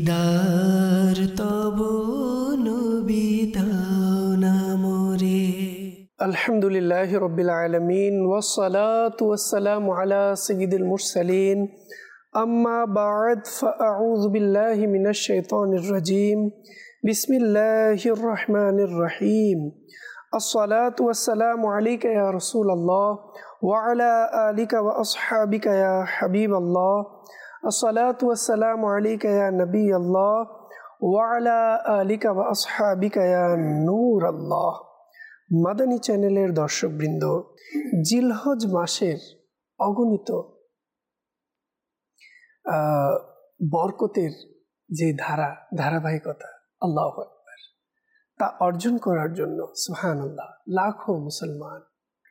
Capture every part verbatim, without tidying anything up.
দিদার তব নবী দাও না মোরে। আলহামদুলিল্লাহি রাব্বিল আলামিন ওয়াসসালাতু ওয়াসসালামু আলা সাইয়্যিদিল মুরসালিন আম্মা বা'দ ফাআউযু বিল্লাহি মিনাশ শাইতানির রাজীম বিসমিল্লাহির রহমানির রহিম আসসালাতু ওয়াসসালামু আলাইকা ইয়া রাসূলাল্লাহ ওয়া আলা আলিকা ওয়া আসহাবিকা ইয়া হাবিবাল্লাহ আসসালাতু ওয়াসসালামু আলাইকা ইয়া নবিয়াল্লাহ ওয়া আলা আলিকা ওয়া আসহাবিকা ইয়া নূরাল্লাহ। মাদানী চ্যানেলের দর্শকবৃন্দ, জিলহজ মাসের অগণিত বরকতের যে ধারা ধারাবাহিকতা আল্লাহু আকবার, তা অর্জন করার জন্য সুবহানাল্লাহ লাখো মুসলমান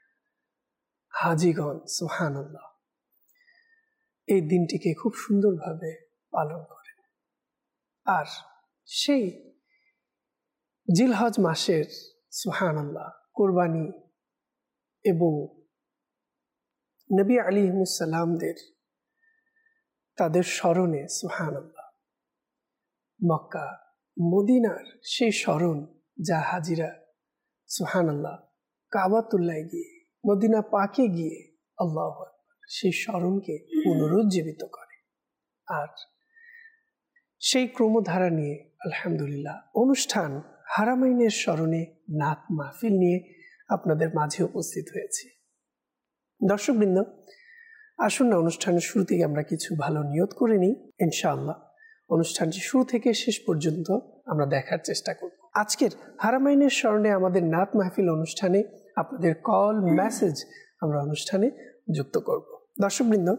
হাজিগণ সুবহানাল্লাহ এই দিনটিকে খুব সুন্দরভাবে পালন করেন। আর সেই জিলহজ মাসের সুবহানাল্লাহ কুরবানি এবং নবী আলাইহিস সালামদের তাদের স্মরণে সুবহানাল্লাহ মক্কা মদিনার সেই স্মরণ যা হাজিরা সুবহানাল্লাহ কাবাতুল্লাহ গিয়ে মদিনা পাকে গিয়ে আল্লাহু আকবার সেই স্মরণকে পুনরুজ্জীবিত করে। আর সেই ক্রমধারা নিয়ে আলহামদুলিল্লাহ অনুষ্ঠান হারামাইনের স্মরণে নাত মাহফিল নিয়ে আপনাদের মাঝে উপস্থিত হয়েছি। দর্শকবৃন্দ, আসুন না অনুষ্ঠানের শুরু থেকে আমরা কিছু ভালো নিয়ত করে নিই। ইনশাআল্লাহ অনুষ্ঠানটি শুরু থেকে শেষ পর্যন্ত আমরা দেখার চেষ্টা করব। আজকের হারামাইনের স্মরণে আমাদের নাত মাহফিল অনুষ্ঠানে আপনাদের কল মেসেজ আমরা অনুষ্ঠানে যুক্ত করব। দর্শকবৃন্দ,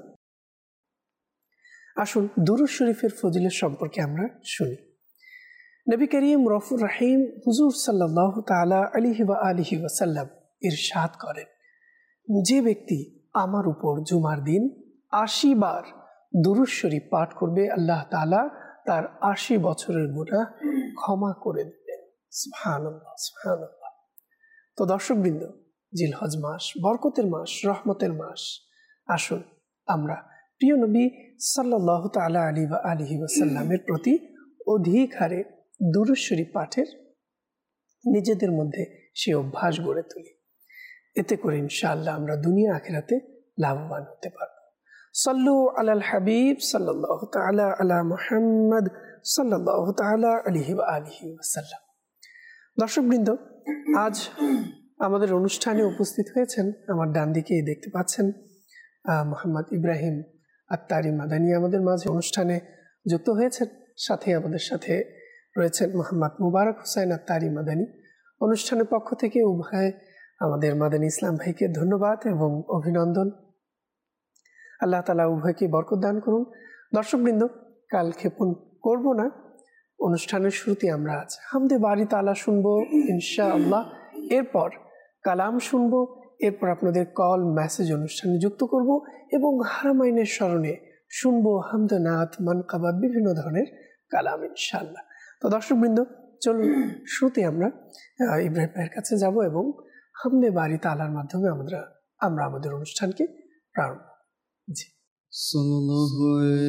আসুন দুরূদ শরীফের ফজিলত সম্পর্কে আমরা শুনি। নবী করিম রফুর রহিম হুজুর সাল্লাল্লাহু তাআলা আলাইহি ওয়া আলিহি ওয়াসাল্লাম ইরশাদ করেন, যে ব্যক্তি আমার উপর জুমার দিন আশি বার দুরূদ শরীফ পাঠ করবে, আল্লাহ তাআলা তার আশি বছরের গুনাহ ক্ষমা করে দেবেন। সুবহানাল্লাহ সুবহানাল্লাহ। তো দর্শকবৃন্দ, জিলহজ মাস বরকতের মাস, রহমতের মাস। আসুন আমরা প্রিয় নবী সাল্লাল্লাহু তাআলা আলাইহি ওয়া আলিহি ওয়াসাল্লামের প্রতি অধিক হারে দুরূদ শরীফ পাঠের নিজেদের মধ্যে সে অভ্যাস গড়ে তুলি। এতে করে ইনশাআল্লাহ আমরা দুনিয়া আখিরাতে লাভবান হতে পারব। সাল্লু আলাল হাবিব সাল্লাল্লাহু তাআলা আলা মুহাম্মদ সাল্লাল্লাহু তাআলা আলাইহি ওয়া আলিহি ওয়াসাল্লাম। দর্শকবৃন্দ, আজ আমাদের অনুষ্ঠানে উপস্থিত হয়েছেন, আমার ডান দিকে দেখতে পাচ্ছেন মোহাম্মদ ইব্রাহিম আত্তারি মাদানী আমাদের মাঝে অনুষ্ঠানে যুক্ত হয়েছেন। সাথে আমাদের সাথে রয়েছেন মোহাম্মদ মুবারক হুসাইন আত্তারি মাদানী। অনুষ্ঠানের পক্ষ থেকে উভয় আমাদের মাদানী ইসলাম ভাইকে ধন্যবাদ এবং অভিনন্দন। আল্লাহ তাআলা উভয়কে বরকত দান করুন। দর্শকবৃন্দ, কাল ক্ষেপণ করব না, অনুষ্ঠানের শুরুতে আমরা আজ হামদে বারি তাআলা শুনবো ইনশাআল্লাহ, এরপর কালাম শুনবো, এরপর আপনাদের কল মেসেজ অনুষ্ঠানে যুক্ত করব এবং হারামাইনের স্মরণে শুনবো হামদনাত মানকাবাত বিভিন্ন ধরনের কালাম ইনশাআল্লাহ। তো দর্শকবৃন্দ, চলুন শুরুতে আমরা ইব্রাহিম ভাইয়ের কাছে যাব এবং হামদে বারি তাআলার মাধ্যমে আমরা আমরা আমাদের অনুষ্ঠানকে প্রারম্ভ। জি সাল্লাল্লাহু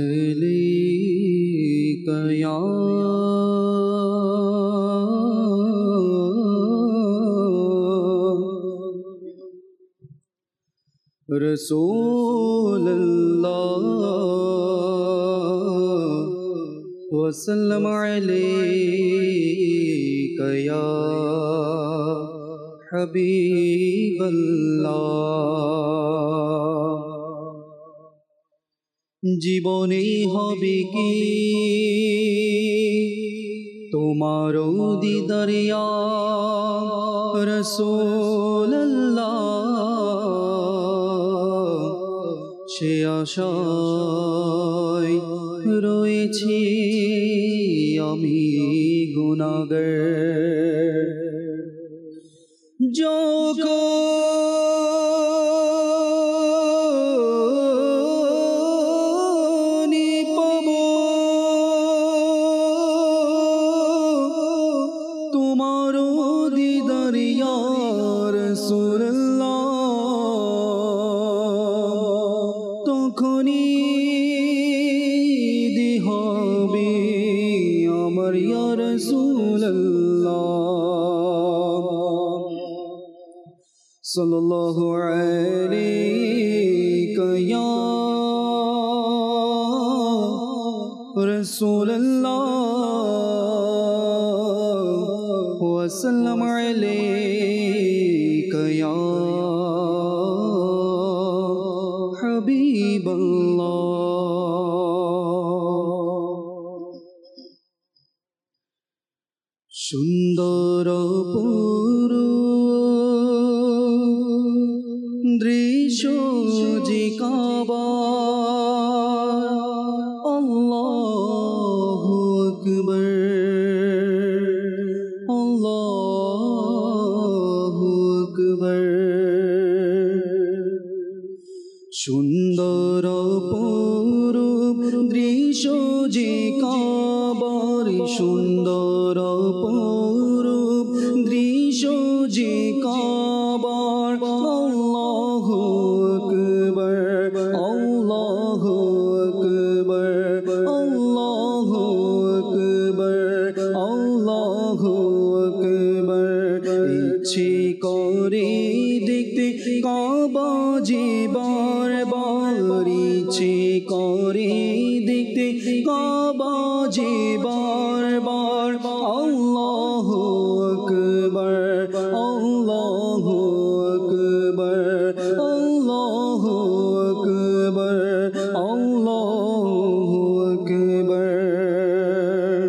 আলাইকা ইয়া রাসূলুল্লাহ ওয়া সাল্লাম আলাইকা ইয়া হাবিবাল্লাহ। জীবনে হবে কি তোমার দিদার ইয়া রাসূলুল্লাহ, সে আশায় রয়েছি আমি গুনাহগার। যখনই পাব তোমার দিদার ইয়া রাসূলুল্লাহ, তখনই আমার ইয়া রাসূলুল্লাহ সাল্লাল্লাহু আলাইকা ইয়া রাসূলুল্লাহ ওয়া সাল্লাম আলাইকা ইয়া হাবিবাল্লাহ। সুন্দর পুরু দৃশ্য যে কাবা আল্লাহু আকবার আল্লাহু আকবার। সুন্দর পুরু দৃশ্য যে কাবার সুন্দর পুরু দৃশ্য যে কাবার আল্লাহু আকবার আল্লাহু আকবার আল্লাহু আকবার আল্লাহু আকবার। ইচ্ছে করে দেখতে কাবা যে বার বার ইচ্ছে করে দেখতে কাবা যে বার বার আল্লাহু আকবার আল্লাহু আকবার আল্লাহু আকবার আল্লাহু আকবার।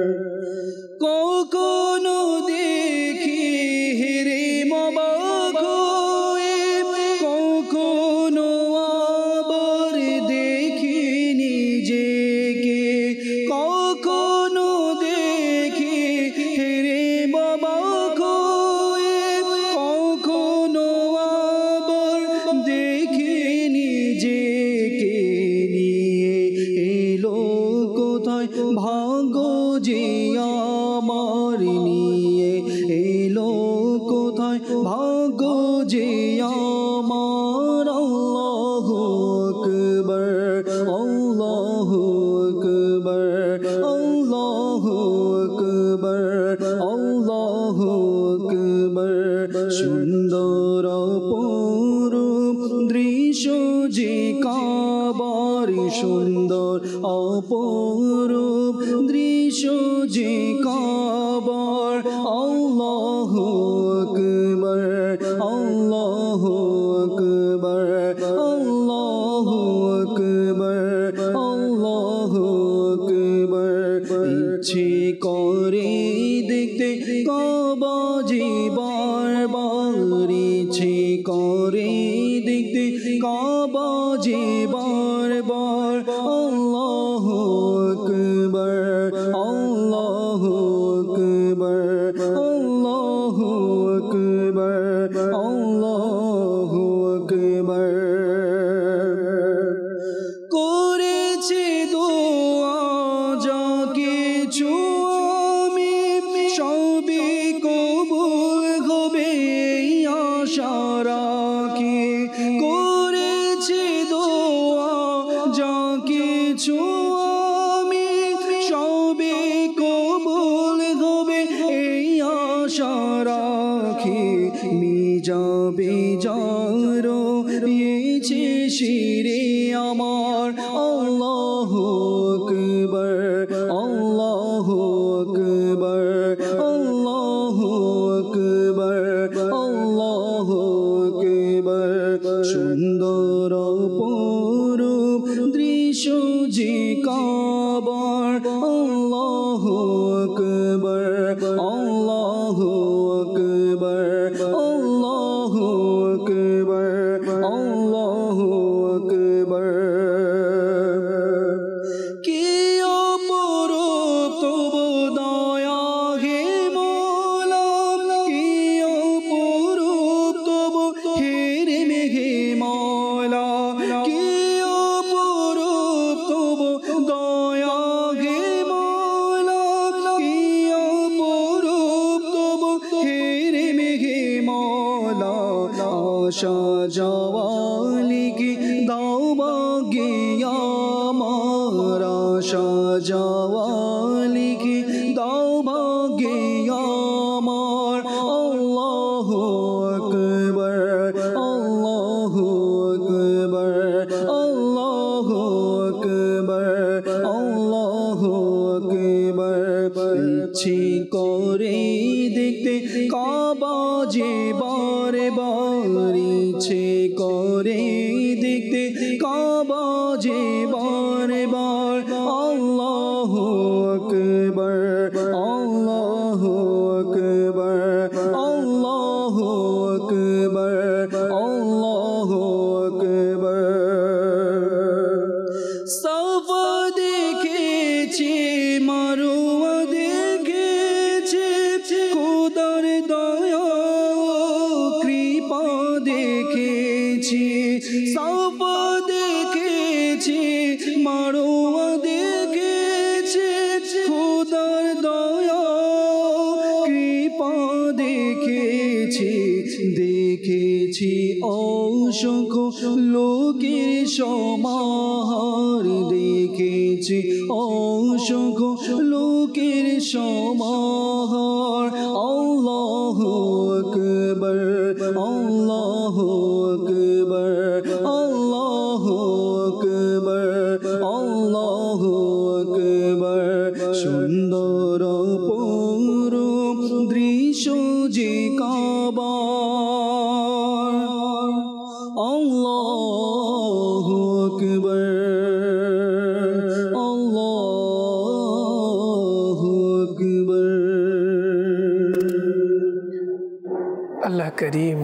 কখনো দেখি হেরে মবাক হয়ে কখনো আবার দেখি নিজেকে কখনো দেখি হেরে মবাক হয়ে কখনো আবার দেখি নিজেকে নিয়ে এলো কোথায় ভাগ্য যে আমার নিয়ে এলো কোথায় ভাগ্য যে আমার আল্লাহু আকবার আল্লাহু আকবার আল্লাহু আকবার আল্লাহু আকবার। সুন্দর অপরূপ দৃশ্য যে কাবার সুন্দর অপরূপ দৃশ্য যে কাবার আল্লাহু আকবার আল্লাহু আকবার আল্লাহু আকবার আল্লাহু আকবার। ইচ্ছে করে দেখতে কাবা যে বার বার ইচ্ছে করে দেখতে কাবা যে বার বার আল্লাহু আকবার আল্লাহু আকবার আল্লাহু আকবার আল্লাহু আকবার। করেছে দোয়া যা কিছু আমি সবই কবুল হবে আশা রাখি করেছে দোয়া যা কিছু আমি সবই কবুল হবে এই আশা রাখি। মিজাবে যারো পেয়েছে শিরে আমার আল্লাহু আকবার আল্লাহু আকবার আল্লাহু আকবার আল্লাহু আকবার। সুন্দর অপরূপ দৃশ্য যে কাবার আল্লাহু আকবার আল্লাহু আকবার আল্লাহু আকবার আল্লাহু আকবার। কি অপরূপ তবু দয়া হে মওলা কি অপরূপ তবু হেরে মেঘে মওলা কি অপরূপ তবু দয়া হে মওলা কি অপরূপ তবু হেরে মেঘে মওলা। আশা যাওয়ালিকে দাও বাগে আমার আশা যাওয়া লিখে দাও ভাগ্যে আমার। আল্লাহু আকবার, আল্লাহু আকবার, আল্লাহু আকবার, আল্লাহু আকবার। ইচ্ছে করে দেখতে কাবা যে বারে বার, ইচ্ছে করে দেখতে কাবা যে বারে বার। আল্লাহু আকবার, আল্লাহু আকবার, আল্লাহু আকবার, আল্লাহু আকবার। সাফা দেখেছি, মারওয়া দেখেছি, খোদার দয়া কৃপা দেখেছি। সাফা দেখেছি, মারওয়া দেখেছি, খোদার দয়া কৃপা দেখেছি। দেখেছি অসংখ্য লোকের সমাহার, দেখেছি অসংখ্য লোকের সমাহার। আল্লাহু আকবার, আল্লাহু আকবার, আল্লাহু আকবার, আল্লাহু আকবার। সুন্দর অপরূপ দৃশ্য যে কাবার। আল্লাহু আকবার, আল্লাহু আকবার। আল্লাহ করিম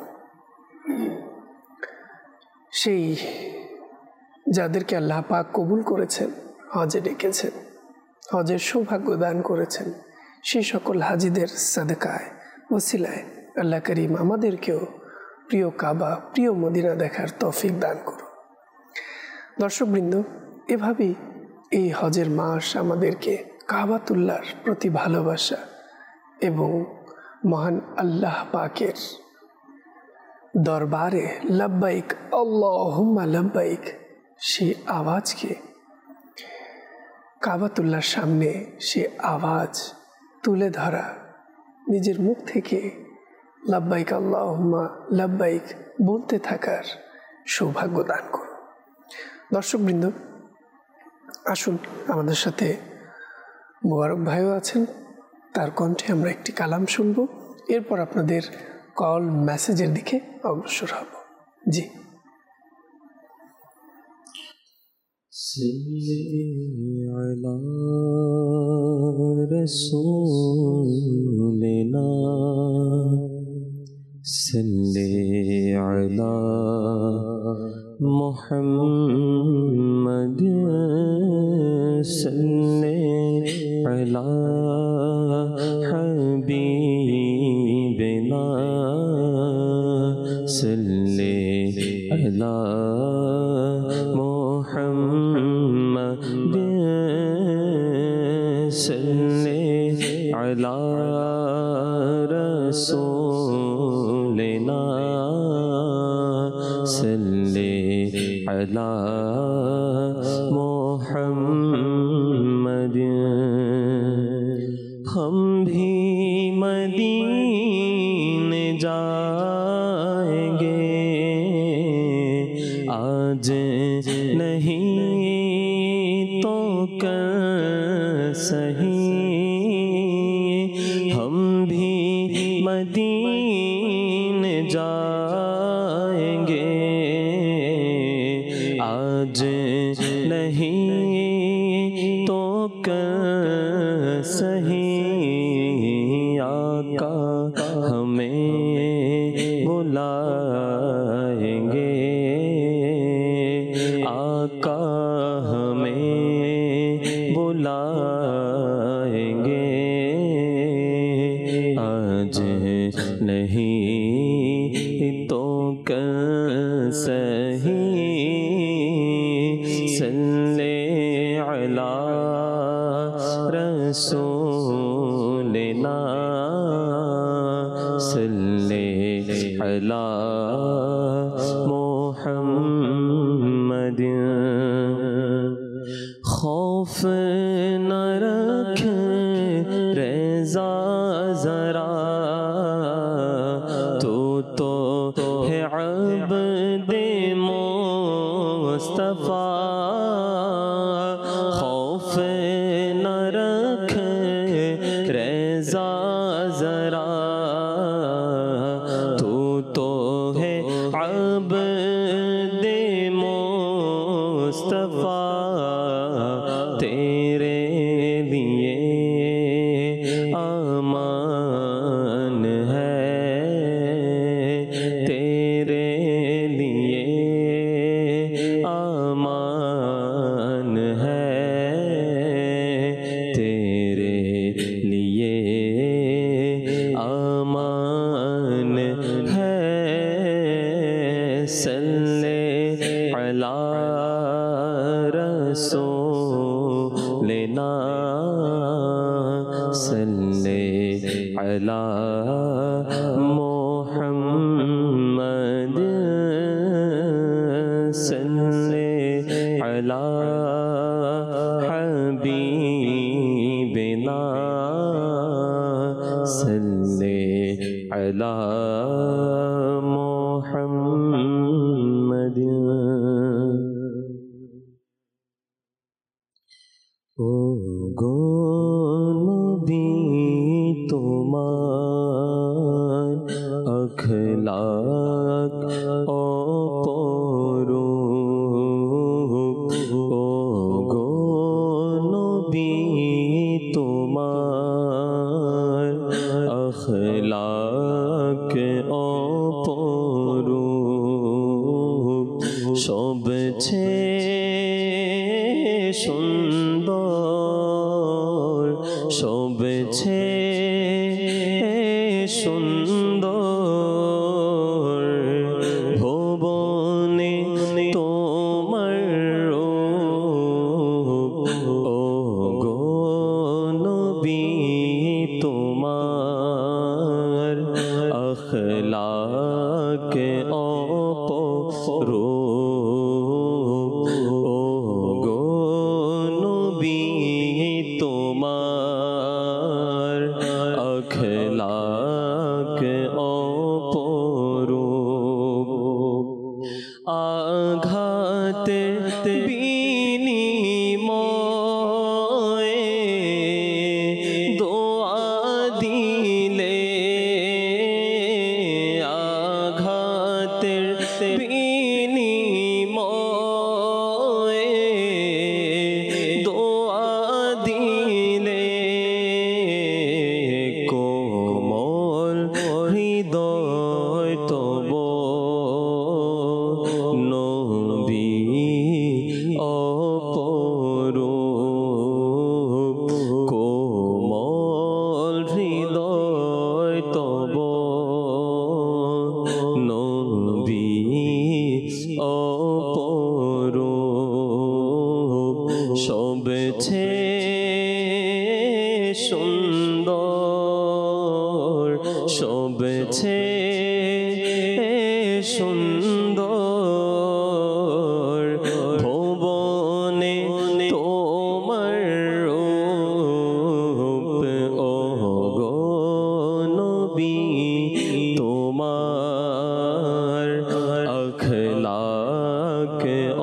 সেই যাদেরকে আল্লাহ পাক কবুল করেছেন, হজে ডেকেছেন, হজের সৌভাগ্য দান করেছেন, সেই সকল হাজিদের সাদকায় ওসিলায় আল্লাহ করিম আমাদেরকেও প্রিয় কাবা, প্রিয় মদিনা দেখার তৌফিক দান করুন। দর্শকবৃন্দ, এভাবেই এই হজের মাস আমাদেরকে কাবাতুল্লাহর প্রতি ভালোবাসা এবং মহান আল্লাহ পাকের দরবারে লব্বাইক আল্লাহুম্মা লব্বাইক সেই আওয়াজকে, কাবাতুল্লাহর সামনে সে আওয়াজ তুলে ধরা, নিজের মুখ থেকে লব্বাইক আল্লাহুম্মা লব্বাইক বলতে থাকার সৌভাগ্য দান করুন। দর্শকবৃন্দ, আসুন আমাদের সাথে মোবারক ভাইও আছেন, তার কণ্ঠে আমরা একটি কালাম শুনব, এরপর আপনাদের কল মেসেজের দিকে অগ্রসর হব। জি। আলা রাসূলিনা সাল্লি আলা মুহাম্মাদ সাল্লি আলা হাবিবিনা সাল্লি আলা মুহাম্মাদ সাল্লি আলা রাসূলিনা সাল্লি আলা মুহাম্মাদ। हम भी मदीने जाएंगे, आज नहीं तो कल सही। हम भी मदीने जाएंगे, आज नहीं तो कल सही। आका हमें बुलाएंगे, आका हमें बुलाएंगे, आज नहीं तो कल सही। सल्ले अला रसूलिना सल्ले अला मुहम्मद। खौफ न रज़ा ज़रा तू तो है अब्दे मुस्तफ़ा तेरे लिए आमान है तेरे लिए आमान है तेरे लिए आमान है सल्ले अला रसूलिना सल्ले अला मुहम्मद सल्ले अला हबीबिना सल्ले अला मुहम्मद ओ गो नबी তোমার अखलाक অপরূপ ও গো নবী তোমার अखलाक অপরূপ সবচেয়ে সুন্দর সবচেয়ে সুন্দর ভুবনে তোমার রূপ ও গো নবী তোমার अखलाक অপরূপ ও গো নবী তোমার अखलाक অপরূপ আঘাত বিনিময়ে দোয়া দিলে আঘাতের বিনিময়ে দোয়া দিলে কোমল হৃদয় তব নবী অপরূপ কোমল হৃদয় তব নবী অপরূপ সবচেয়ে সুন্দর সবচেয়ে সুন্দর ভুবনে তোমার রূপ ও গো নবী তোমার अखलाक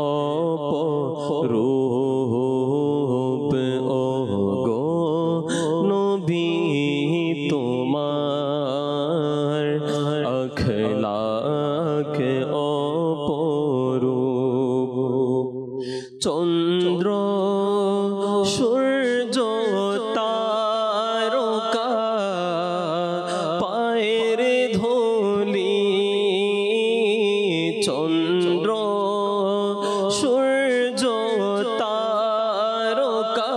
অপরূপ ও গো নবী তোমার अखलाक অপরূপ চন্দ্র সূর্য তারকা পায়ের ধুলি চন্দ্র সূর্য তারকা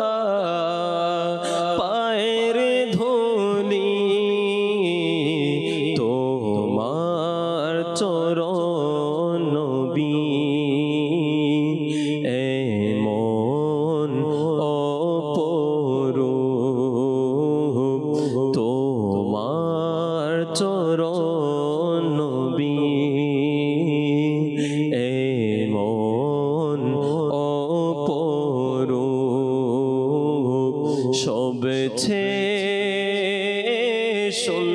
পায়ের ধুলি তোমার চরণ নবী এমন অপরূপ তোমার চরণ নবী এমন অপরূপ সবচেয়ে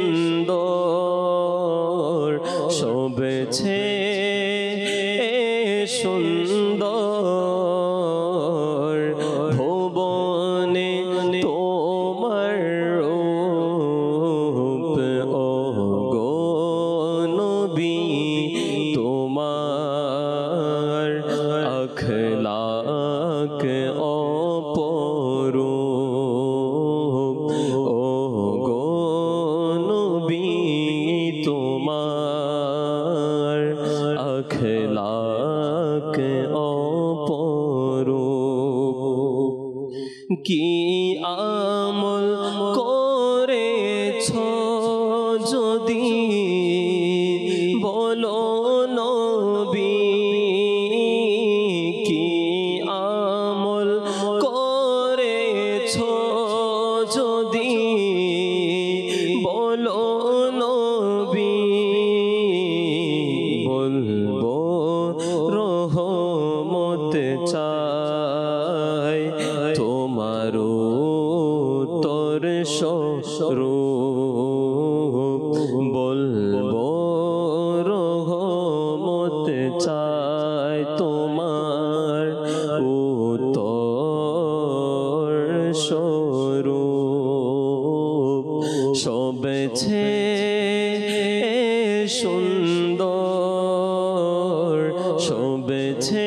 সুন্দর সবচেয়ে সুন্দর ভুবনে তোমার রূপ যদি বলো নবী বলবো রহমত চাই তোমার তোর স্বরূপ বলবো রহমত চাই তোমার উত্তর স্বরূপ সবেছে সুন্দর সবেছে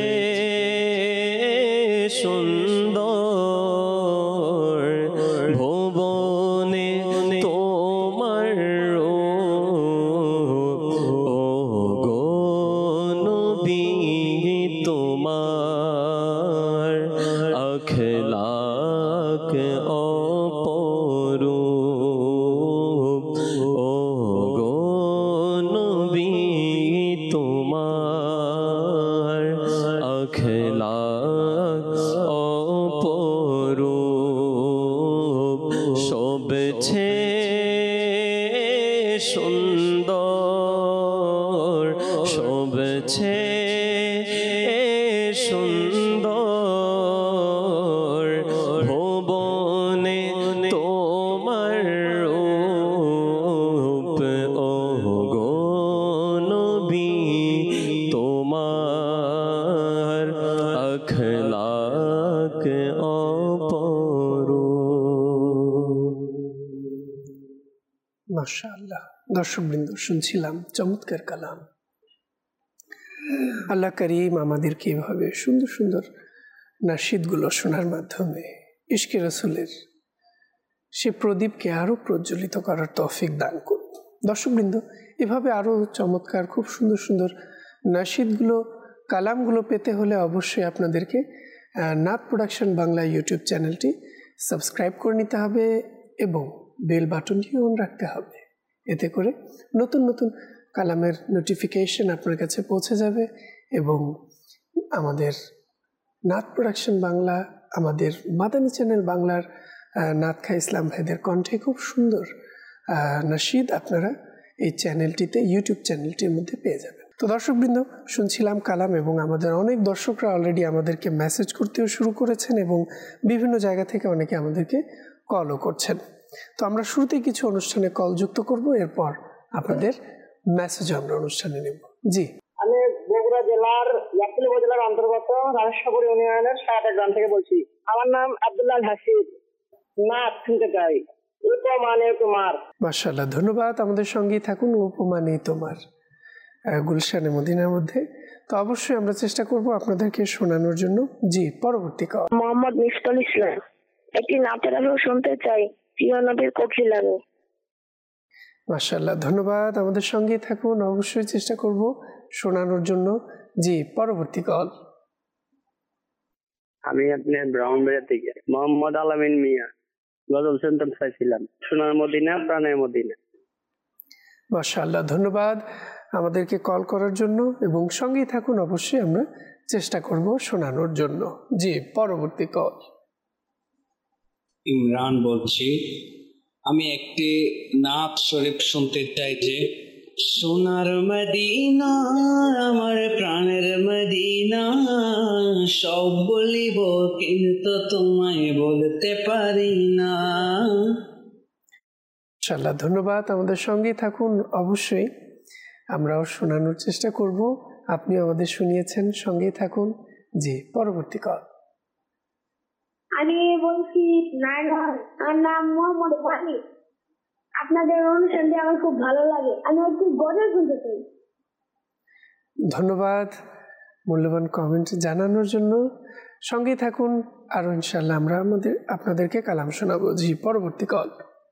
সুন্দর ভুবনে তোমার রূপ ও গো নবী তোমার আখলাক অপরূপ ও গো নবী তোমার আখলাক অপরূপ সবছে সুন্দর সবছে সুন্দর ভুবনে তোমার রূপ ও গো নবী তোমার আখলাক অপরূপ। মাশাআল্লাহ। দর্শকবৃন্দ, শুনছিলাম চমৎকার কালাম। আল্লাহ করিম আমাদেরকে এভাবে সুন্দর সুন্দর নাশিদগুলো শোনার মাধ্যমে ইশকে রাসূলের সে প্রদীপকে আরও প্রজ্বলিত করার তৌফিক দান করুন। দর্শকবৃন্দ, এভাবে আরও চমৎকার খুব সুন্দর সুন্দর নাশিদগুলো কালামগুলো পেতে হলে অবশ্যই আপনাদেরকে নাত প্রোডাকশন বাংলা ইউটিউব চ্যানেলটি সাবস্ক্রাইব করে নিতে হবে এবং বেল বাটনটি অন রাখতে হবে। এতে করে নতুন নতুন কালামের নোটিফিকেশন আপনার কাছে পৌঁছে যাবে এবং আমাদের নাত প্রোডাকশন বাংলা, আমাদের মাদানী চ্যানেল বাংলার নাত খা ইসলাম ভাইদের কণ্ঠে খুব সুন্দর নাশিদ আপনারা এই চ্যানেলটিতে, ইউটিউব চ্যানেলটির মধ্যে পেয়ে যাবেন। তো দর্শকবৃন্দ, শুনছিলাম কালাম এবং আমাদের অনেক দর্শকরা অলরেডি আমাদেরকে মেসেজ করতেও শুরু করেছেন এবং বিভিন্ন জায়গা থেকে অনেকে আমাদেরকে কলও করছেন। তো আমরা শুরুতেই কিছু অনুষ্ঠানে কল যুক্ত করব, এরপর আপনাদের মেসেজ আমরা অনুষ্ঠানে নেব। জি, আমি বগুড়া জেলার ইয়াকুল উপজেলার অন্তর্গত রাজেশ্বর ইউনিয়নের সায়াটা গ্রাম থেকে বলছি। আমার নাম আব্দুল্লাহ হাসিব। না শুনতে চাই উপমানে তোমার। মাশাআল্লাহ, ধন্যবাদ। আমাদের সঙ্গেই থাকুন উপমানে তোমার গুলশানে মদিনার মধ্যে। তো অবশ্যই আমরা চেষ্টা করব আপনাদেরকে শোনানোর জন্য। জি, পরবর্তী কল। মোহাম্মদ মিফতাল ইসলাম। একটি নাতের আলো শুনতে চাই, প্রিয় নবীর কোকিল আমি। মাশাআল্লাহ, ধন্যবাদ। আমাদের সঙ্গেই থাকুন, অবশ্যই চেষ্টা করব শোনানোর জন্য। জি, পরবর্তী কল। আমি আপনার ব্রাহ্মণবাড়িয়া থেকে মোহাম্মদ আলামিন মিয়া গজল শুনতে চাইছিলাম। সোনার মদিনা, প্রাণের মদিনা। মাশাআল্লাহ, ধন্যবাদ আমাদেরকে কল করার জন্য এবং সঙ্গেই থাকুন, অবশ্যই আমরা চেষ্টা করব শোনানোর জন্য। জি, পরবর্তী কল। ইমরান বলছি। আমি একটি নাত শরীফ শুনতে চাই যে সোনার মদিনা আমার প্রাণের মদিনা, সব বলিব কিন্তু তোমায় বলতে পারি না। ইনশাআল্লাহ, ধন্যবাদ। আমাদের সঙ্গেই থাকুন, অবশ্যই আমরাও শোনানোর চেষ্টা করব। আপনি আমাদের শুনিয়েছেন, সঙ্গেই থাকুন। জি, পরবর্তী কল। আমি বলছি নারায়ণ, আমার নাম মোহাম্মদ ওয়াহিদ। আপনাদের অনুষ্ঠানটি আমার খুব ভালো লাগে, আমি একটু গজল শুনতে চাই। ধন্যবাদ মূল্যবান কমেন্ট জানানোর জন্য। সঙ্গেই থাকুন, আরও ইনশাআল্লাহ আমরা আমাদের আপনাদেরকে কালাম শোনাবো। জি, পরবর্তী কল।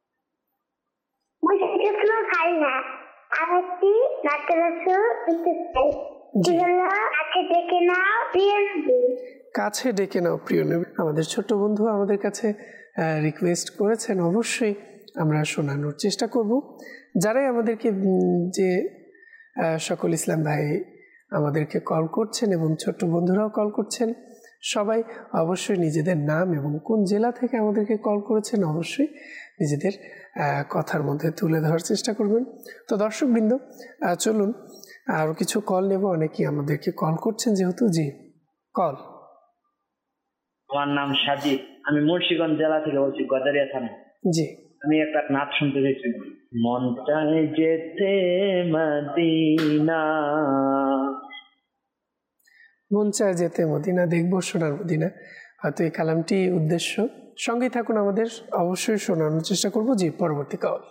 খাই না, আমি একটি নাতের আলো শুনতে চাই। কাছে ডেকে নাও প্রিয় নবী। কাছে ডেকে নাও প্রিয় নবী। আমাদের ছোট্ট বন্ধু আমাদের কাছে রিকোয়েস্ট করেছেন, অবশ্যই আমরা শোনানোর চেষ্টা করব। যারাই আমাদেরকে, যে সকল ইসলাম ভাই আমাদেরকে কল করছেন এবং ছোট্ট বন্ধুরাও কল করছেন, সবাই অবশ্যই নিজেদের নাম এবং কোন জেলা থেকে আমাদেরকে কল করেছেন অবশ্যই নিজেদের কথার মধ্যে তুলে ধরার চেষ্টা করবেন। তো দর্শকবৃন্দ, চলুন আরও কিছু কল নেব। অনেকেই আমাদেরকে কল করছেন যেহেতু। জি, কল। আমার নাম সাজিদ, আমি মুন্সিগঞ্জ জেলা থেকে বলছি, গজারিয়া থানা। জি, আমি একটা নাচ শুনতে চাইছি। মন চায় যেতে মদিনা, মন চায় যেতে মদিনা, দেখবো সোনার মদিনা, হয়তো এই কালামটি উদ্দেশ্য। সঙ্গেই থাকুন আমাদের, অবশ্যই শোনানোর চেষ্টা করব। জি, পরবর্তী কল।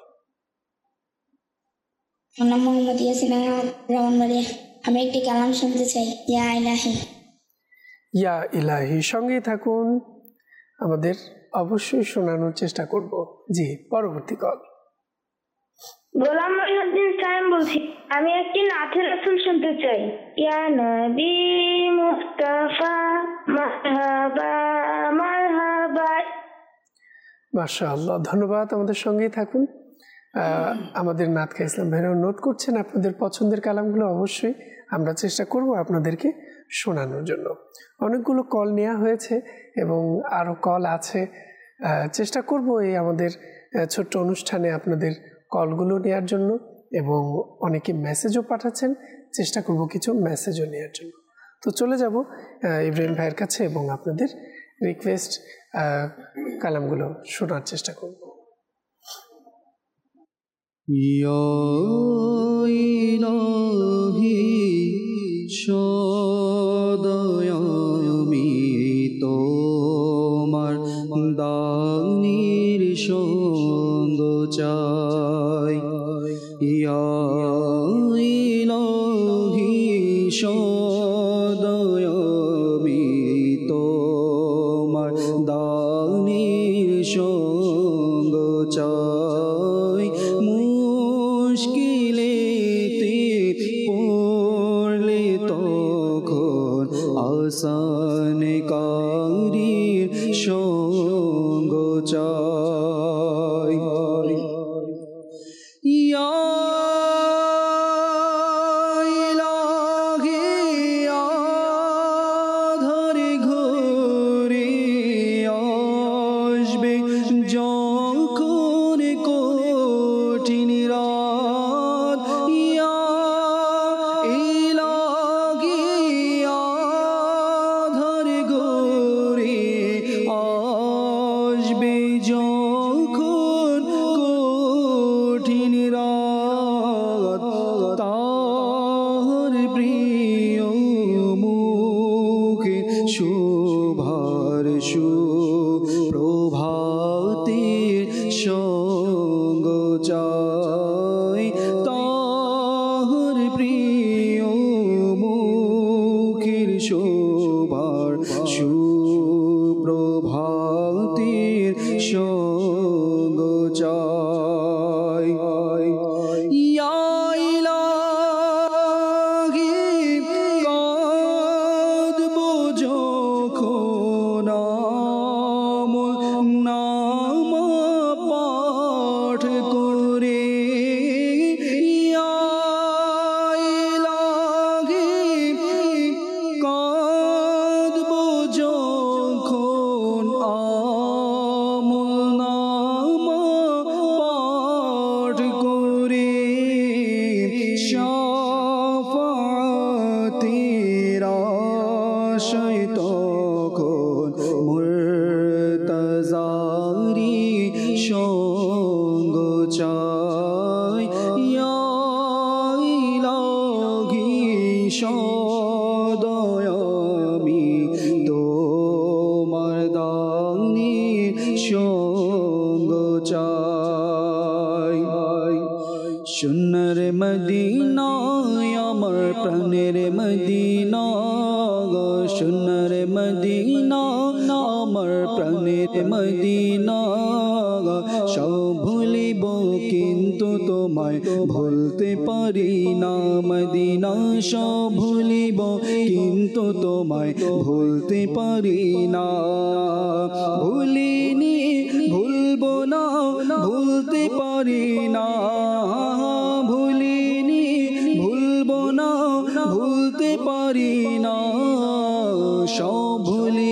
আমার নাম মোহাম্মদ ইয়াসিন রহমানবাড়িয়া, আমি একটি কালাম শুনতে চাই। ইয়া ইলাহি। ইয়া ইলাহি, সঙ্গেই থাকুন আমাদের, অবশ্যই শোনানোর চেষ্টা করব। জি, পরবর্তী কল। গোলাম মঈনুদ্দিন সায়েম বলছি, আমি একটি নাথের রাসূল শুনতে চাই। ইয়া নবী মুস্তাফা মারহাবা মারহাবা। মাশাআল্লাহ, ধন্যবাদ। আমাদের সঙ্গেই থাকুন। আমাদের নাতখা ইসলাম ভাইরাও নোট করছেন আপনাদের পছন্দের কালামগুলো। অবশ্যই আমরা চেষ্টা করব আপনাদেরকে শোনানোর জন্য। অনেকগুলো কল নেওয়া হয়েছে এবং আরও কল আছে। চেষ্টা করব এই আমাদের ছোট্ট অনুষ্ঠানে আপনাদের কলগুলো নেওয়ার জন্য, এবং অনেকে মেসেজও পাঠাচ্ছেন, চেষ্টা করব কিছু মেসেজও নেওয়ার জন্য। তো চলে যাব ইব্রাহিম ভাইয়ের কাছে এবং আপনাদের রিকোয়েস্ট কালামগুলো শোনার চেষ্টা করব। ইয়া ইলাহি সদয় আমি তোমার দানির সঙ্গ চাই। ইয়া ইলাহি সদয় আমি তোমার দানির সঙ্গ চাই। মুশকিলেতে পড়লে তখন আসান কারীর সঙ্গ চাই। ইয়া ইলাহি আধারে ঘুরে আসবে যখন কঠিন রাত। ইয়া ইলাহি আধারে ঘুরে আসবে যখন কঠিন রাত। তার প্রিয় মুখে শোভার সুপ্রভাতের সঙ্গ চাই। তার প্রিয় মুখের শোভার সুপ্রভাতের সঙ্গ চাই। ইয়া ইলাহি কাঁদবো যখন আমল নামা পাঠ করে। ইয়া ইলাহি কাঁদবো যখন আমল নামা পাঠ করে। শাফাতের আশায় তখন মুর্তজারি সঙ্গ চাই। ইয়া ইলাহি সদয় আমি তোমার দানির সঙ্গ চাই। সোনার মদিনা আমার প্রাণের মদিনা, সোনার মদিনা আমার প্রাণের মদিনা। সব ভুলিব কিন্তু তোমায় ভুলতে পারি না মদিনা। সব ভুলিব কিন্তু তোমায় ভুলতে পারি না। ভুলিনি ভুলবো না ভুলতে পারি না। ভুলিনি ভুলবো না ভুলতে পারি না। সব ভুলি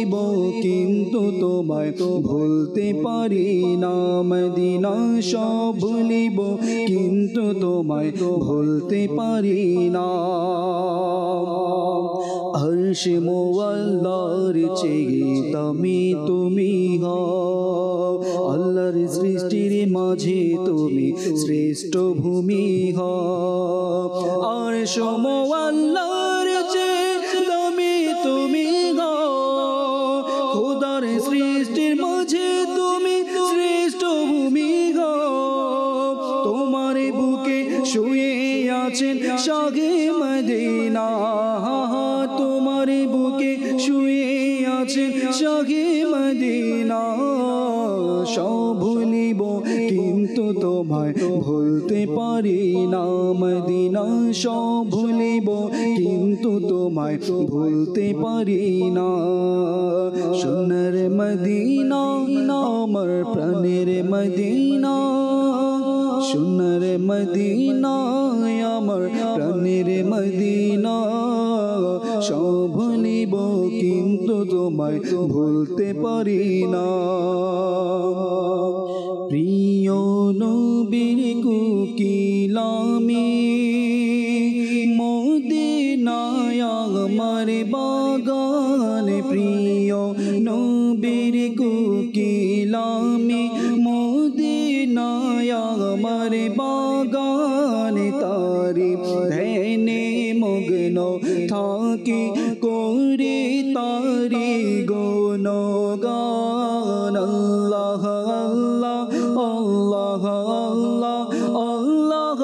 তোমায় ভুলতে পারি না মদিনা সব ভুলিব কিন্তু তোমায় ভুলতে পারি না अर्श मोअल्लाहर চেয়ে দামি তুমি হও আল্লাহর সৃষ্টির মাঝে তুমি শ্রেষ্ঠ ভূমি হও अर्श मोअल्लाहर চেয়ে দামি তুমি হও খোদার সৃষ্টির মাঝে তুমি শ্রেষ্ঠ ভূমি হও তোমার বুকে শুয়ে আছেন শাহে মদিনা তোমার বুকে শুয়ে আছেন শাহে মদিনা সব ভুলিব কিন্তু তোমায় ভুলতে পারি না মদিনা সব ভুলিব কিন্তু তোমায় ভুলতে পারি না সোনার মদিনা আমার প্রাণের মদিনা সোনার মদিনা আমার প্রাণের মদিনা সব ভুলিব কিন্তু তোমায় ভুলতে পারি না প্রিয় নবীর কুকিলামি মদিনায় আমার বাগান প্রিয় নবীর কুকিলামি মদিনায় আমার বাগান তারি ধ্যানে মগ্ন থাকি করে তারি গুণগান আল্লাহ আল্লাহ আল্লাহ আল্লাহ আল্লাহ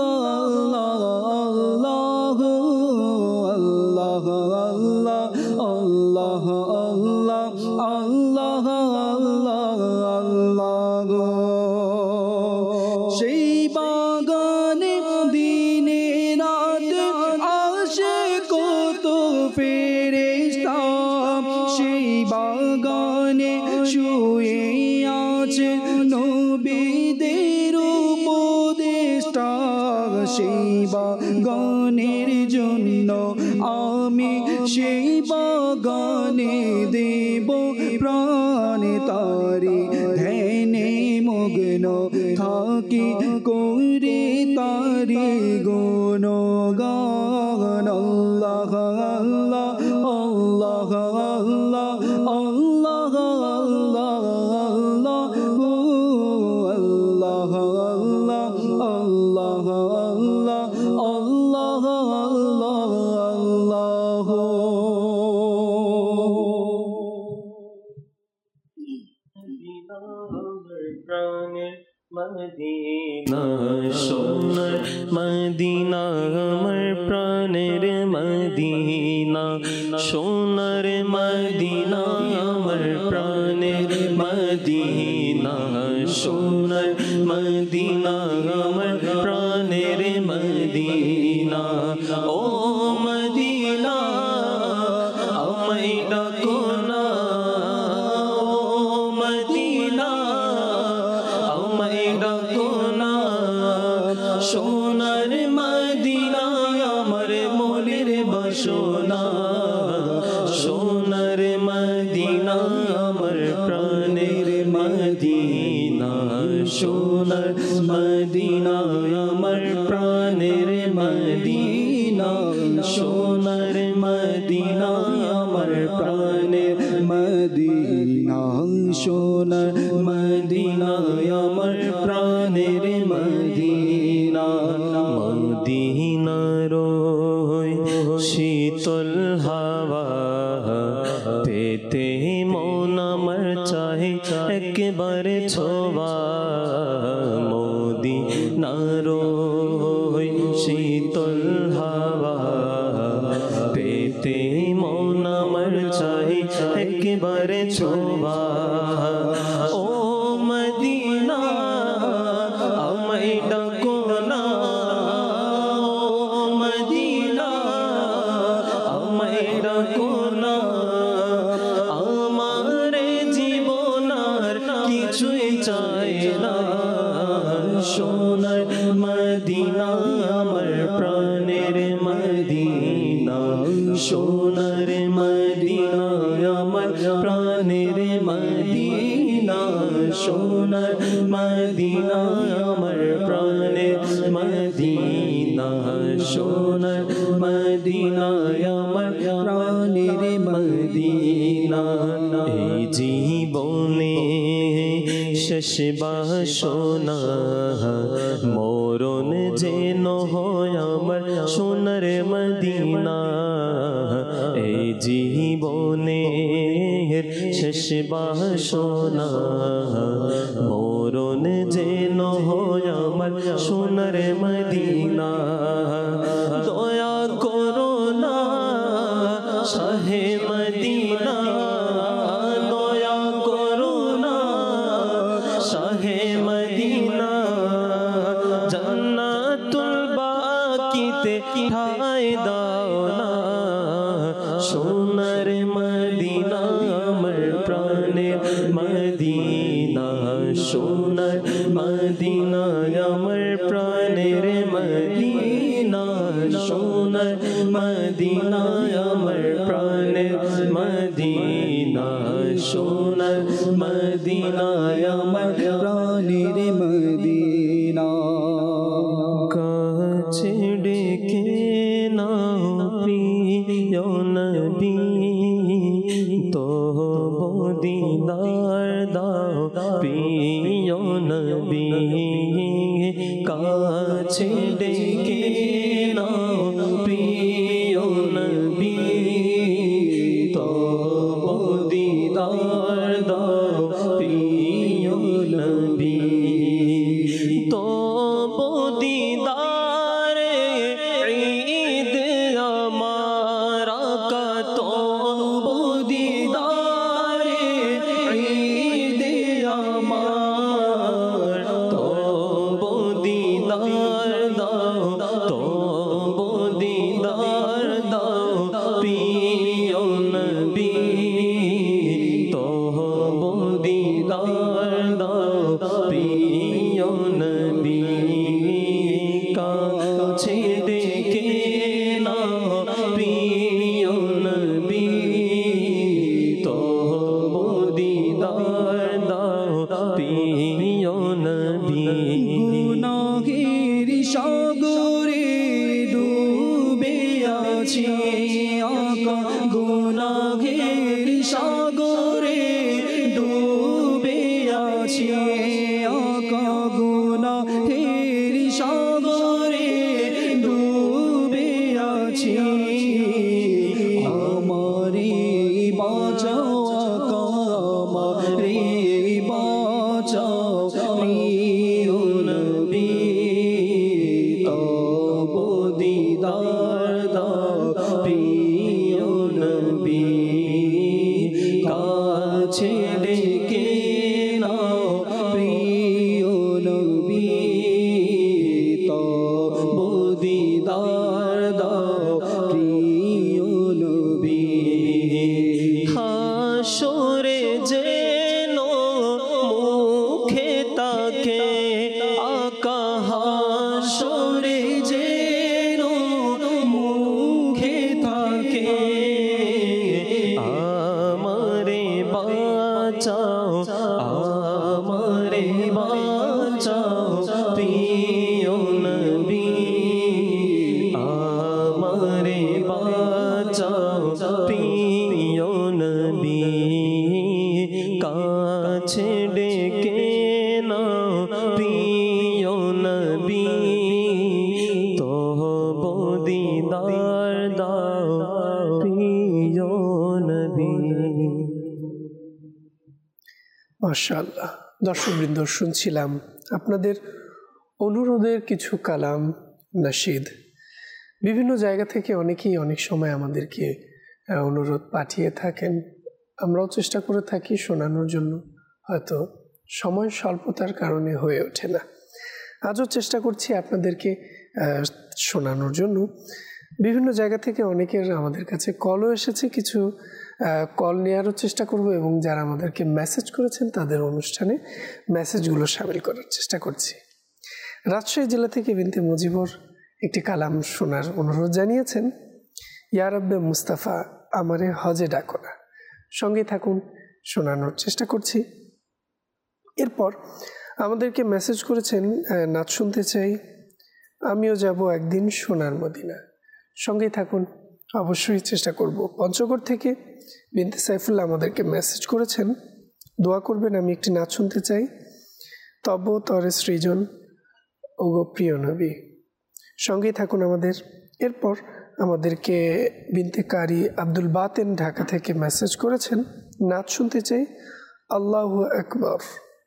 আল্লাহ আল্লাহ আল্লাহ আল্লাহ আল্লাহ আল্লাহ আল্লাহ আল্লাহ সেই বাগানে দিনে রাতে আসে কত ফেরেশতা সেই বাগানে শুয়ে আছে নবীদের উপদেষ্টা সেই বাগানের জন্য আমি সেই বাগানে দেব প্রাণ তারি ধ্যানে মগ্ন থাকি করে তারি গুণগান আল্লাহ আল্লাহ আল্লাহ আল্লাহ আল্লাহ আল্লাহ আল্লাহ আল্লাহ আল্লাহ আল্লাহ আল্লাহ আল্লাহ আল্লাহ মদিনা সোনার মদিনা আমার প্রাণের মদিনা সোনার মদিনা আমার প্রাণের মদিনা সোনার মদিনা আমার প্রাণের মদিনা ও মদিনা আমায় ডাকো না ও মদিনা আমায় ডাকো না সোনার মদিনা আমার মনের বাসনা সোনার মদিনা আমার প্রাণের মদিনা সোনার মদিনা আমার প্রাণের মদিনা সোনার মদিনা আমার প্রাণের মদিনা সোনার মদিনা আমার প্রাণের মদিনা মদিনার শীতল হাওয়া পেতে মন আমার চাহে একবারে ছোঁয়া মদিনার শীতল হাওয়া পেতে মন আমার চাহে একবারে ছোঁয়া ও মদিনা আমায় ডাকো না ও মদিনা আমায় ডাকো না আমার জীবনার কিছুই চাই না সোনার মদিনা আমার প্রাণের মদিনা সোনার মদিনা আমার প্রাণের মদিনা সোনার মদিনা আমার প্রাণের মদিনা সোনার মদিনা আমার প্রাণের মদিনা এই জীবনে শেষ বাসনা মরণ যেন হয় আমার সোনার মদিনা এই জীবনে শেষ বাসনা মরণ যেন হয় আমার সোনার মদিনা দয়া করো না শাহে মদিনা দয়া করো না শাহে মদিনা জান্নাতুল বাকিতে ঠাই দাও না সোনার মদিনা আমার প্রাণের মদিনা সোনার মদিনা আমার প্রাণের মদিনা সোনার মদিনা আমার প্রাণের মদিনা সোনার মদিনা আমার প্রাণের মদিনা কাছে ডেকে নাও প্রিয় নবী তব দিদার দাও প্রিয় নবী কাছে ডেকে নাও প্রিয় নবী তব দিদার দাও প্রিয় নবী তব দিদারে ঈদ আমার আকা তব দিদারে ঈদ আমার তব দিদার দাও তব দিদার দাও প্রিয় নবী তব দিদার দাও প্রিয় নবী কাছে ডেকে নাও প্রিয় নবী তব দিদার দাও প্রিয় নবী গুনাহের সাগরে ডুবে আছি আকা গুনাহের সাগরে ডুবে আছি আকা গুনাহের সাগরে ডুবে আছি আমারে বাঁচাও আকা আমারে বাঁচাও প্রিয় নবী তব দিদার দাও প্রিয় নবী কাছে ডেকে নাও প্রিয় নবী তব দিদার দাও প্রিয় নবী হাসরে যেন মুখে তাকে আকা হাসরে যেন মুখে থাকে আমারে বাঁচাও আমারে বাঁচাও প্রিয় নবী আমারে বাঁচাও প্রিয় নবী কাছে ডেকে নাও প্রিয় নবী তব দিদার দাও প্রিয় নবী মাশাআল্লাহ। দর্শকবৃন্দ, শুনছিলাম আপনাদের অনুরোধের কিছু কালাম নাশিদ। বিভিন্ন জায়গা থেকে অনেকেই অনেক সময় আমাদেরকে অনুরোধ পাঠিয়ে থাকেন, আমরাও চেষ্টা করে থাকি শোনানোর জন্য, হয়তো সময় স্বল্পতার কারণে হয়ে ওঠে না। আজও চেষ্টা করছি আপনাদেরকে শোনানোর জন্য। বিভিন্ন জায়গা থেকে অনেকের আমাদের কাছে কলও এসেছে, কিছু কল নেওয়ারও চেষ্টা করব এবং যারা আমাদেরকে মেসেজ করেছেন তাদের অনুষ্ঠানে মেসেজগুলো শামিল করার চেষ্টা করছি। রাজশাহী জেলা থেকে বিনতে মুজিবর একটি কালাম শোনার অনুরোধ জানিয়েছেন। ইয়া রব্বে মুস্তাফা আমারে হজে ডাকো না। সঙ্গে থাকুন, শোনানোর চেষ্টা করছি। এরপর আমাদেরকে মেসেজ করেছেন, নাচ শুনতে চাই, আমিও যাব একদিন সোনার মদিনা। সঙ্গেই থাকুন, অবশ্যই চেষ্টা করব। পঞ্চগড় থেকে বিনতে সাইফুল্লাহ আমাদেরকে মেসেজ করেছেন, দোয়া করবেন আমি একটি নাচ শুনতে চাই, তব তরে সৃজন ওগো প্রিয় নবী। সঙ্গেই থাকুন আমাদের। এরপর আমাদেরকে বিনতে কারি আব্দুল বাতেন ঢাকা থেকে মেসেজ করেছেন, নাচ শুনতে চাই, আল্লাহু আকবার।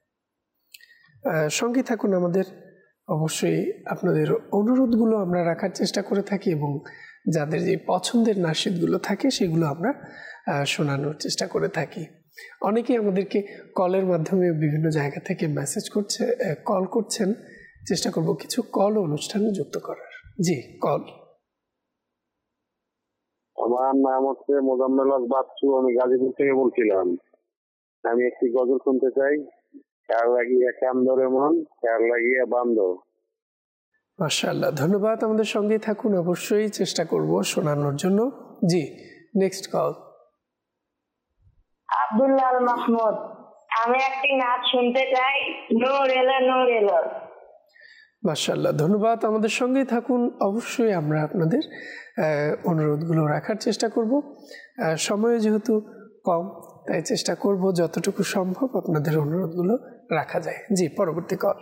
সঙ্গেই থাকুন আমাদের। অবশ্যই আপনাদের অনুরোধগুলো আমরা রাখার চেষ্টা করে থাকি এবং যাদের যে পছন্দের নাশিদগুলো থাকে সেগুলো আমরা শোনানোর চেষ্টা করে থাকি। অনেকেই আমাদেরকে কলের মাধ্যমে বিভিন্ন জায়গা থেকে মেসেজ করছে, কল করছেন। চেষ্টা করব কিছু কল অনুষ্ঠানে যুক্ত করার। জি, কল। আমার নাম হচ্ছে মোজাম্মেল হক বাচ্চু, আমি গাজীপুর থেকে বলছিলাম। আমি একটি গজল শুনতে চাই, খেয়াল লাগিয়ে কান ধরে মন, খেয়াল লাগিয়ে বান্ধব। মাশাআল্লাহ, ধন্যবাদ। আমাদের সঙ্গেই থাকুন, অবশ্যই চেষ্টা করব শোনানোর জন্য। জি, নেক্সট কল। আব্দুল্লাহ মাহমুদ, আমি একটি নাচ শুনতে চাই, নূর এলো নূর এলো। মাশাআল্লাহ, ধন্যবাদ। আমাদের সঙ্গেই থাকুন, অবশ্যই আমরা আপনাদের অনুরোধগুলো রাখার চেষ্টা করব। সময় যেহেতু কম, তাই চেষ্টা করব যতটুকু সম্ভব আপনাদের অনুরোধগুলো রাখা যায়। জি, পরবর্তী কল।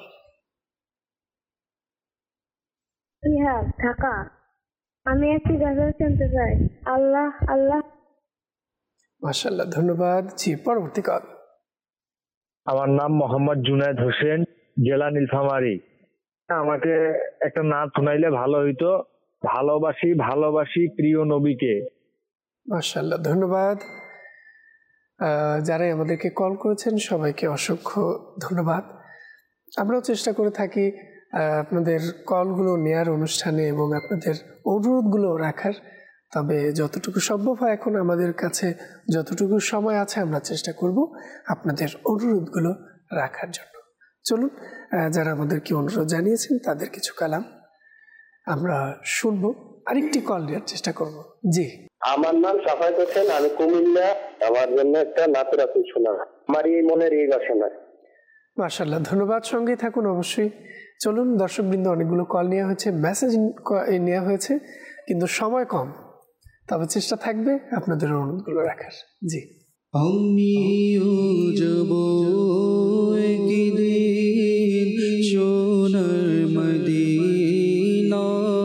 হ্যাঁ, ঢাকা, আমি একটি গজল শুনতে চাই, আল্লাহ আল্লাহ। মাশাআল্লাহ, ধন্যবাদ। জি, পরবর্তী কল। আমার নাম মোহাম্মদ জুনায়েদ হোসেন, জেলা নীলফামারী। আমাকে একটা নাচ শোনাইলে ভালো হইতো, ভালোবাসি ভালোবাসি প্রিয় নবীকে। মাশাআল্লাহ, ধন্যবাদ। যারাই আমাদেরকে কল করেছেন সবাইকে অসংখ্য ধন্যবাদ। আমরাও চেষ্টা করে থাকি আপনাদের কলগুলো নেয়ার অনুষ্ঠানে এবং আপনাদের অনুরোধগুলো রাখার। তবে যতটুকু সম্ভব হয় এখন আমাদের কাছে যতটুকু সময় আছে আমরা চেষ্টা করব আপনাদের অনুরোধগুলো রাখার জন্য। চলুন, যারা আমাদেরকে অনুরোধ জানিয়েছেন তাদের কিছু কালাম আমরা শুনবো, আরেকটি কল নেওয়ার চেষ্টা করব। জি, আমার নাম সাফায়েত হোসেন, আমি কুমিল্লা। আমার জন্য একটা নাচের আছে শোনা, আমার এই মনের এই বাসনা। মাশাআল্লাহ, ধন্যবাদ। সঙ্গে থাকুন অবশ্যই। চলুন, দর্শকবৃন্দ অনেকগুলো কল নেওয়া হয়েছে, মেসেজ নেওয়া হয়েছে, কিন্তু সময় কম, তবে চেষ্টা থাকবে আপনাদের অনুরোধগুলো রাখার। জি, আমিও যাব একদিন সোনার মদিনা,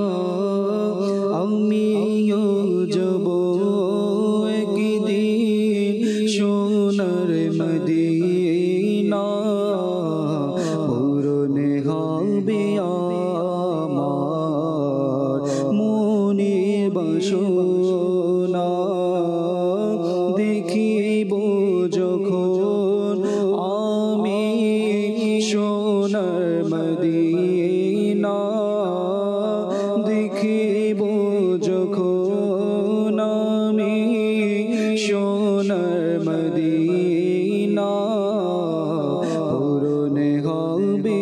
আমিও যাব একদিন সোনার মদিনা, পূরণে হবে আমার মনের বাসনা, দেখিব যখন আমি সোনার মদিনা, দেখিব যখন আমি সোনার মদিনা, পূরণে হবে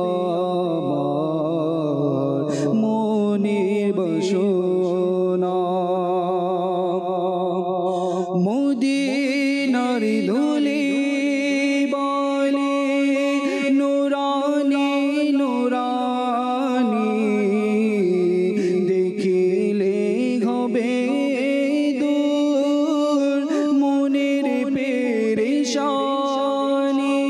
আমার মনের বাসনা। মদিনার ধুলি বলে নুরানি নুরানি, দেখিলে হবে দূর মনের পেরেশানি।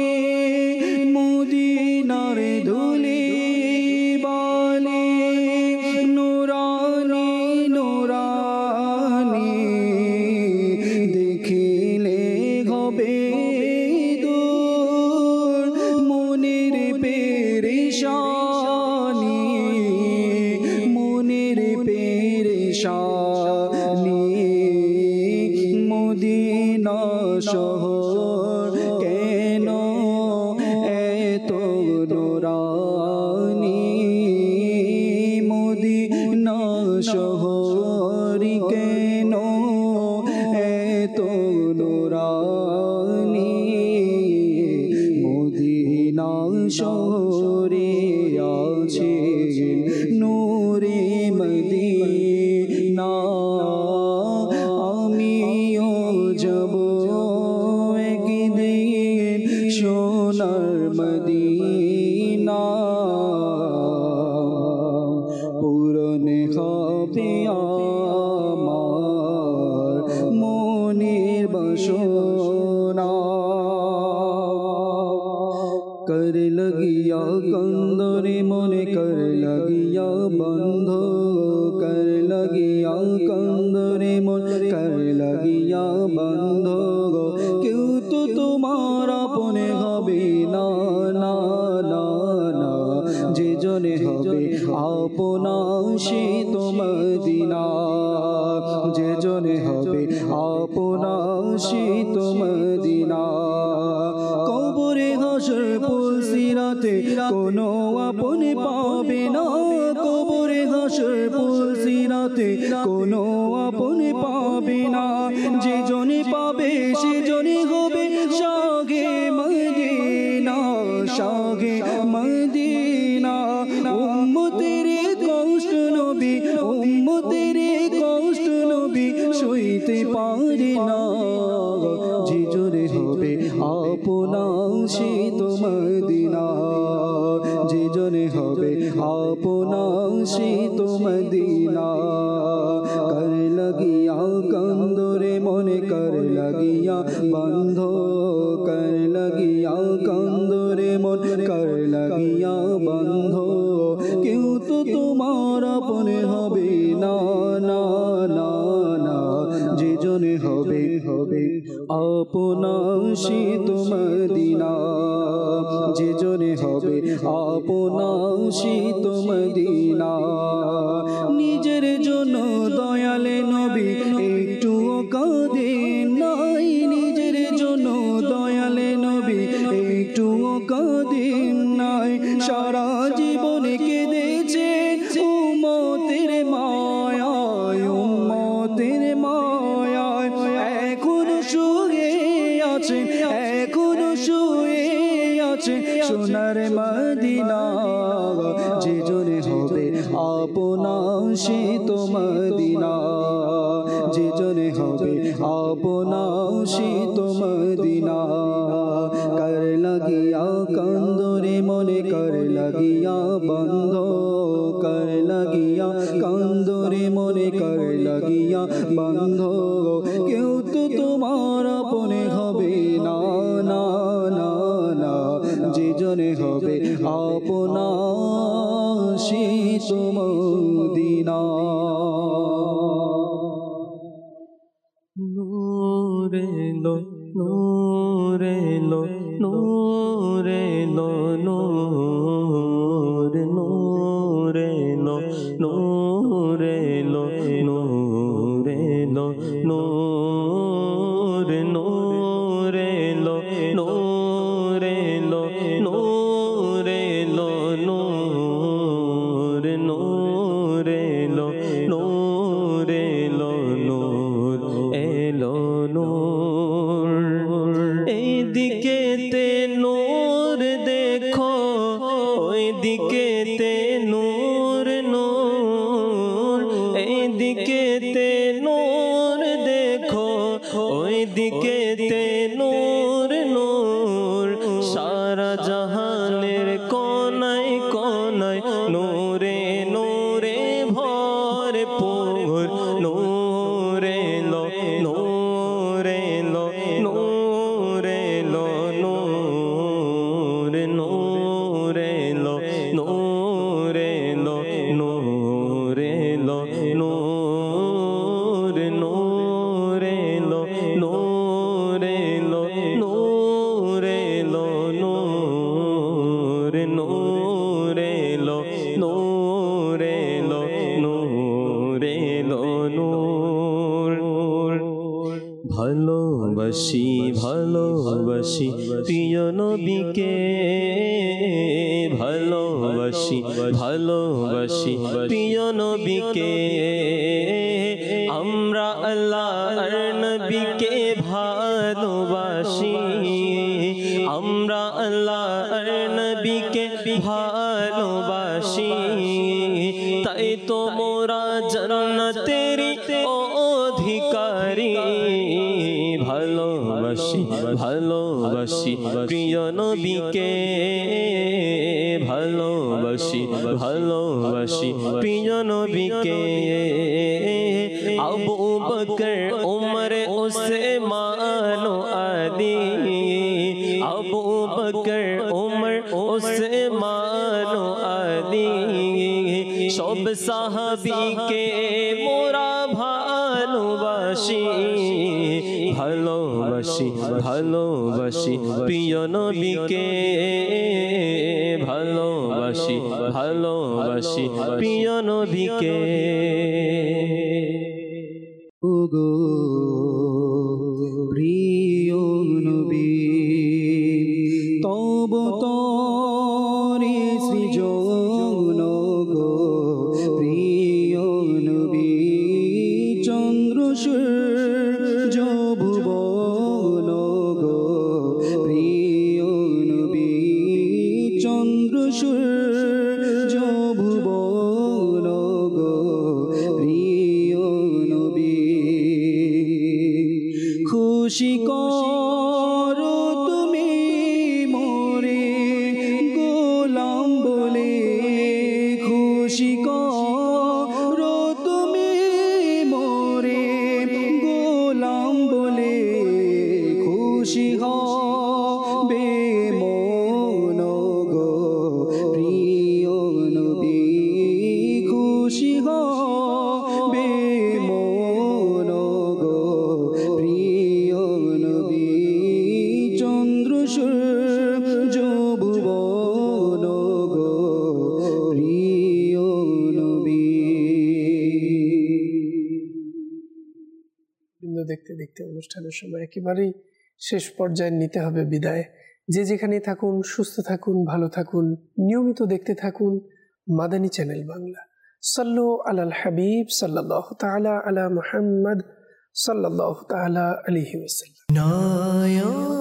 মদিনার ধুলি বলে নুরানি নুরানি, দেখিলে হবে দূর মনের পেরেশানি, মনের পেরেশানি। মদিনা শহর কেন এত নুরানি, মদিনা শহর কেন এত নুরানি, মদিনা শহরে আছে নূরে মদিনা, আমিও যাব একদিন সোনার कंदरे मन कर लगिया बंध कर लगिया कंदरे मन कर लगिया बंध क्यों तो तुम्हारा अपने हबे ना ना ना ना जे जने हबे अपना से तो मदीना जे जने हबे अपना से तो मदीना कबरे हाशर पुलसिराते कोनो अपने पाबे ना कबरे हाशर पुलसिराते कोनो अपने पाबे ना जे जने पाबे से जने होबे शागे मदीना शागे मदीना उम्मतेर कष्ट नबी उम्मतेर कष्ट नबी सইতে পারে না যে জোরে হবে আপনা সে তো মদিনা যে জোরে হবে আপনা সে তো মদিনা कर लगिया कंदरे मने कर लगिया बंध कर लगिया कंदरे मन कर लगिया बंध क्यों तो तुम्हार अपने हबे ना ना ना ना जे जने हबे हबे अपना से तो मदीना जे जने हबे अपना से तो मदीना निजेर जन्य दयाले नबी एकटुओ काঁদেন নাই নিজের জন্য দয়ালে নবী একটুও কাঁদেন নাই সারা জীবনে কেঁদেছেন উম্মতের মায়ায় উম্মতের মায়ায় এখনো শুয়ে আছেন এখনো শুয়ে আছেন সোনার মদিনা যে জনে হবে আপনা সে তো মদিনা যে জনে হবে আপনা সে তো মদিনা कर लगिया कंदरे मने कर लगिया बंध कर लगिया कंदरे मने कर लगिया बंध क्यों तो तुम्हार अपने हबे ना ना ना ना जे जने हबे अपना से तो मदीना नूरे लो नूरे लो नूरे लो नूर नूरे लो नूरे लो नूरे लो नूर नूरे लो नूरे लो नूरे लो नूर नूरे लो नूरे लो नूर एलो नूर एदिके ते नूर देखो ओदिके ते नूर नूर एदिके ते नूर देखो ओदिके ते नूर नूर सारा जहानेर कोनाय कोनाय नूरे नूरे भरपूर नूरे लो नूरे लो नूरे लो नूर नूरे लो नूरे लो नूरे लो नूर नूरे लो नूरे लो नूरे लो नूर नूरे लो नूरे लो नूरे लो नूर ভালোবাসি ভালোবাসি প্রিয় নবীকে ভালোবাসি ভালোবাসি প্রিয় নবীকে আমরা আল্লাহর নবীকে ভালোবাসি আমরা আল্লাহর নবীকে ভালোবাসি তাই তো মোরা জান্নাতের অধিকারী ভালোবাসি ভালোবাসি প্রিয় নবীকে ভালোবাসি ভালোবাসি প্রিয় নবীকে আবু বকর উমর উসমান আলী আবু বকর উমর উসমান বানো আদি সব সাহাবীকে মোরা ভালোবাসি ভালোবাসি ভালোবাসি প্রিয় নবীকে ভালোবাসি ভালোবাসি প্রিয় নবীকে ওগো প্রিয় নবী তব তরে সৃজন গো প্রিয় নবী চন্দ্র সূর্য ভুবন গো প্রিয় নবী চন্দ্র সূর্য ভুবন গো প্রিয় নবী খুশি করো তুমি মোরে গোলাম বলে খুশি করো তুমি মোরে গোলাম বলে খুশি হবে মন গো প্রিয় নবী খুশি হবে মন গো প্রিয় নবী চন্দ্র সূর্য ভুবন গো প্রিয় নবী। বিন্দু দেখতে দেখতে অনুষ্ঠানের সময় একেবারেই শেষ পর্যায়ে নিতে হবে বিদায়। যে যেখানে থাকুন সুস্থ থাকুন ভালো থাকুন, নিয়মিত দেখতে থাকুন মাদানী চ্যানেল বাংলা। সাল্লু আলাল হাবিব সাল্লাল্লাহু তাআলা আলা মুহাম্মদ সাল্লাল্লাহু তাআলা আলাইহি ওয়াসাল্লাম।